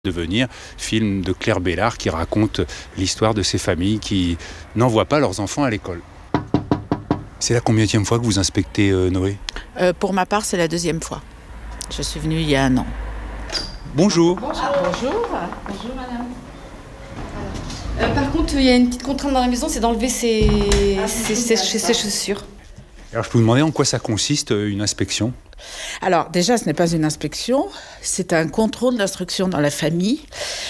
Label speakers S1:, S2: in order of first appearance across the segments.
S1: Devenir film de Claire Bellard qui raconte l'histoire de ces familles qui n'envoient pas leurs enfants à l'école. C'est la combienième fois que vous inspectez Noé ?
S2: Pour ma part, c'est la deuxième fois. Je suis venue il y a 1 an.
S1: Bonjour.
S2: Bonjour. Bonjour madame.
S3: Par contre, il y a une petite contrainte dans la maison, c'est d'enlever ses chaussures.
S1: Alors je peux vous demander en quoi ça consiste une inspection ?
S2: Alors déjà, ce n'est pas une inspection, c'est un contrôle d'instruction dans la famille.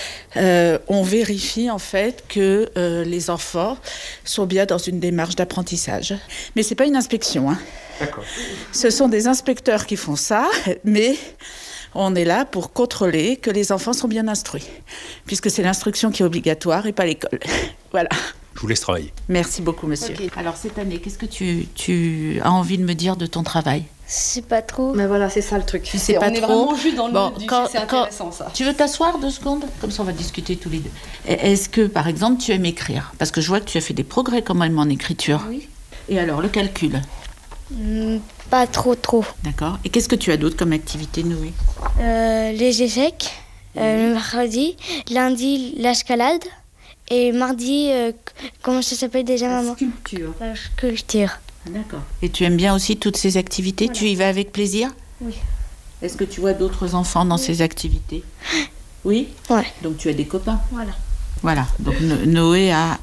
S2: On vérifie en fait que les enfants sont bien dans une démarche d'apprentissage. Mais ce n'est pas une inspection.
S1: D'accord.
S2: Ce sont des inspecteurs qui font ça, mais on est là pour contrôler que les enfants sont bien instruits, puisque c'est l'instruction qui est obligatoire et pas l'école. Voilà.
S1: Je vous laisse travailler.
S2: Merci beaucoup, monsieur.
S4: Okay. Alors, cette année, qu'est-ce que tu as envie de me dire de ton travail ?
S5: Je sais pas trop.
S3: Mais voilà, c'est ça le truc.
S4: Tu sais pas
S3: on est
S4: trop.
S3: vraiment juste dans le mood du c'est intéressant ça.
S4: Tu veux t'asseoir 2 secondes ? Comme ça, on va discuter tous les deux. Est-ce que, par exemple, tu aimes écrire ? Parce que je vois que tu as fait des progrès quand même en écriture.
S5: Oui.
S4: Et alors, le calcul ?
S5: Pas trop.
S4: D'accord. Et qu'est-ce que tu as d'autre comme activité, Noé ?
S5: Les échecs, le mercredi, lundi, l'escalade. Et mardi, comment ça s'appelle déjà, maman ?
S4: Sculpture.
S5: La sculpture.
S4: D'accord. Et tu aimes bien aussi toutes ces activités ? Voilà. Tu y vas avec plaisir ?
S5: Oui.
S4: Est-ce que tu vois d'autres enfants dans ces activités ? Oui ?
S5: Ouais.
S4: Donc tu as des copains ?
S5: Voilà.
S4: Donc Noé a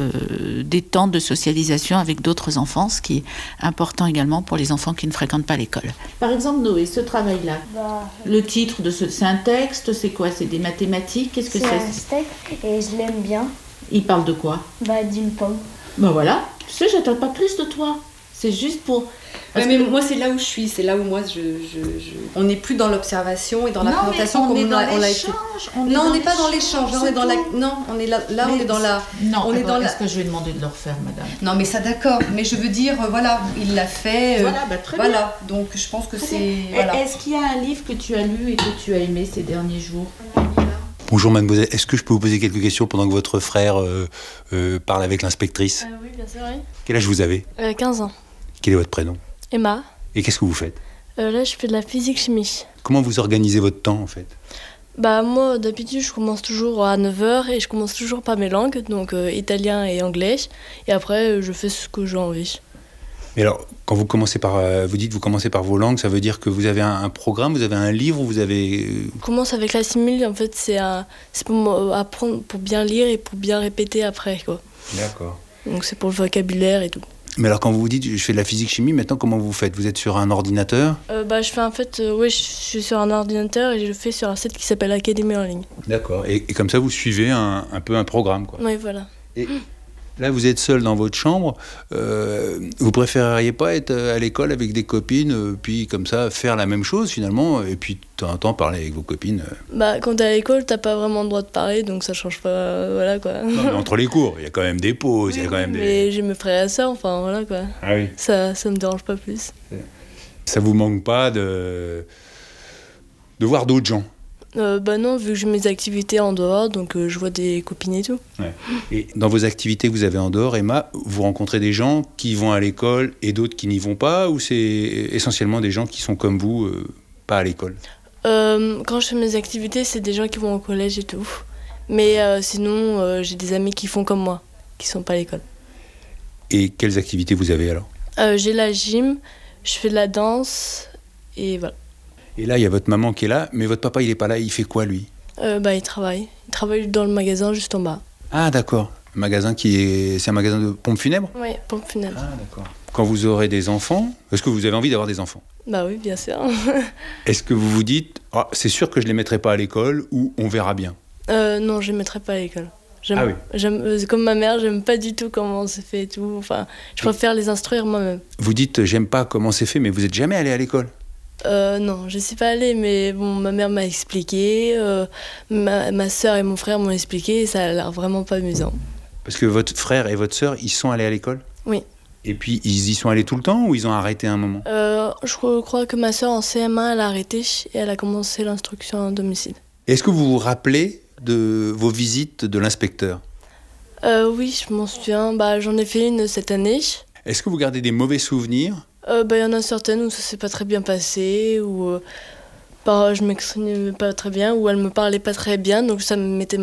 S4: des temps de socialisation avec d'autres enfants, ce qui est important également pour les enfants qui ne fréquentent pas l'école. Par exemple, Noé, ce travail-là, le titre de c'est un texte, c'est quoi ? C'est des mathématiques ? Qu'est-ce que c'est ?
S5: C'est un steak et je l'aime bien.
S4: Il parle de quoi ?
S5: D'une pomme.
S4: Ben voilà, tu sais, j'attends pas plus de toi. C'est juste pour...
S3: Mais moi, c'est là où je suis, c'est là où moi, on n'est plus dans l'observation et dans la présentation comme on l'a été. Non, on n'est pas dans l'échange. On est dans la. Non, on est là. Là, on est dans la.
S4: Non,
S3: on est dans la.
S4: Est-ce que je vais demander de le refaire, madame ?
S3: Non, mais ça, d'accord. Mais je veux dire, voilà, il l'a fait.
S4: Voilà, très bien.
S3: Voilà, donc je pense que c'est. Voilà.
S4: Est-ce qu'il y a un livre que tu as lu et que tu as aimé ces derniers jours ?
S1: Bonjour mademoiselle, est-ce que je peux vous poser quelques questions pendant que votre frère parle avec l'inspectrice ?
S5: Oui, bien sûr, oui.
S1: Quel âge vous avez ?
S5: 15 ans.
S1: Quel est votre prénom ?
S5: Emma.
S1: Et qu'est-ce que vous faites ?
S5: Là, je fais de la physique-chimie.
S1: Comment vous organisez votre temps en fait ?
S5: Moi, d'habitude, je commence toujours à 9h et je commence toujours par mes langues, donc italien et anglais. Et après, je fais ce que j'ai envie.
S1: Mais alors, quand vous commencez par, vous dites vous commencez par vos langues, ça veut dire que vous avez un programme, vous avez un livre, vous avez...
S5: Je commence avec la simule, en fait, c'est pour apprendre, pour bien lire et pour bien répéter après, quoi.
S1: D'accord.
S5: Donc c'est pour le vocabulaire et tout.
S1: Mais alors quand vous dites je fais de la physique-chimie, maintenant comment vous faites ? Vous êtes sur un ordinateur ?
S5: Je fais en fait, je suis sur un ordinateur et je le fais sur un site qui s'appelle Académie en ligne.
S1: D'accord. Et comme ça vous suivez un peu un programme, quoi.
S5: Oui, voilà.
S1: Et là vous êtes seul dans votre chambre, vous préféreriez pas être à l'école avec des copines, puis comme ça faire la même chose finalement, et puis de temps en temps parler avec vos copines
S5: Quand t'es à l'école, t'as pas vraiment le droit de parler, donc ça change pas, voilà quoi.
S1: Non, mais entre les cours, il y a quand même des pauses, il y a quand même des...
S5: Mais j'ai mes frères et sœurs, enfin voilà quoi.
S1: Ah oui.
S5: Ça me dérange pas plus.
S1: Ça vous manque pas de voir d'autres gens ?
S5: Non, vu que j'ai mes activités en dehors, donc je vois des copines et tout.
S1: Ouais. Et dans vos activités que vous avez en dehors, Emma, vous rencontrez des gens qui vont à l'école et d'autres qui n'y vont pas, ou c'est essentiellement des gens qui sont comme vous, pas à l'école ?
S5: Quand je fais mes activités, c'est des gens qui vont au collège et tout. Mais sinon, j'ai des amis qui font comme moi, qui sont pas à l'école.
S1: Et quelles activités vous avez alors ?
S5: J'ai la gym, je fais de la danse, et voilà.
S1: Et là, il y a votre maman qui est là, mais votre papa, il est pas là, il fait quoi, lui ?
S5: Il travaille. Il travaille dans le magasin juste en bas.
S1: Ah, d'accord. Un magasin c'est un magasin de pompes funèbres ?
S5: Oui, pompes funèbres.
S1: Ah, d'accord. Quand vous aurez des enfants, est-ce que vous avez envie d'avoir des enfants ?
S5: Oui, bien sûr.
S1: Est-ce que vous vous dites, c'est sûr que je les mettrai pas à l'école, ou on verra bien ?
S5: Non, je les mettrai pas à l'école.
S1: Ah
S5: oui. Comme ma mère, j'aime pas du tout comment c'est fait et tout. Enfin, je préfère les instruire moi-même.
S1: Vous dites, j'aime pas comment c'est fait, mais vous êtes jamais allé à l'école ?
S5: Non, je suis pas allée, mais bon, ma mère m'a expliqué, ma sœur et mon frère m'ont expliqué, et ça a l'air vraiment pas amusant.
S1: Parce que votre frère et votre sœur, ils sont allés à l'école ?
S5: Oui.
S1: Et puis, ils y sont allés tout le temps ou ils ont arrêté un moment ?
S5: Je crois que ma sœur en CM1, elle a arrêté et elle a commencé l'instruction à domicile.
S1: Est-ce que vous vous rappelez de vos visites de l'inspecteur ?
S5: Oui, je m'en souviens. J'en ai fait une cette année.
S1: Est-ce que vous gardez des mauvais souvenirs ?
S5: Il y en a certaines où ça s'est pas très bien passé, ou
S6: je m'exprimais pas très bien ou elle me parlait pas très bien, donc ça me mettait